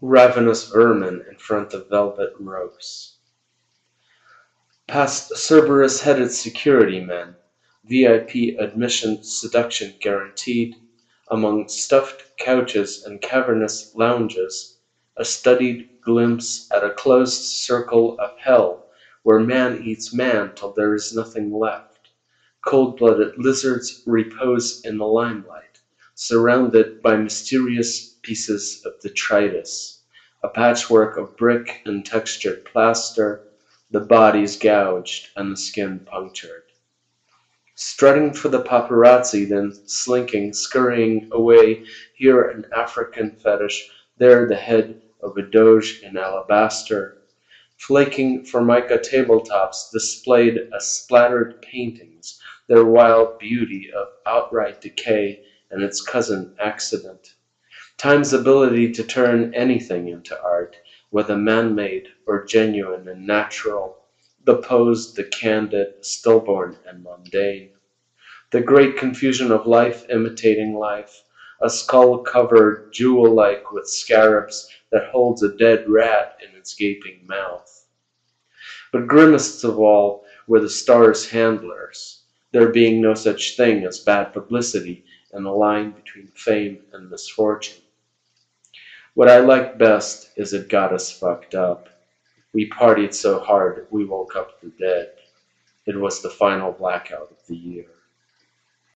Ravenous ermine in front of velvet rose. Past Cerberus-headed security men, VIP admission seduction guaranteed, among stuffed couches and cavernous lounges, a studied glimpse at a closed circle of hell where man eats man till there is nothing left. Cold-blooded lizards repose in the limelight, surrounded by mysterious pieces of detritus, a patchwork of brick and textured plaster, the bodies gouged and the skin punctured. Strutting for the paparazzi, then slinking, scurrying away, here an African fetish, there the head of a doge in alabaster. Flaking formica tabletops displayed as splattered paintings, their wild beauty of outright decay and its cousin accident. Time's ability to turn anything into art, whether man-made or genuine and natural, the posed, the candid, stillborn and mundane. The great confusion of life imitating life, a skull covered jewel-like with scarabs that holds a dead rat in its gaping mouth. But grimmest of all were the stars' handlers, there being no such thing as bad publicity and a line between fame and misfortune. What I liked best is it got us fucked up. We partied so hard we woke up the dead. It was the final blackout of the year.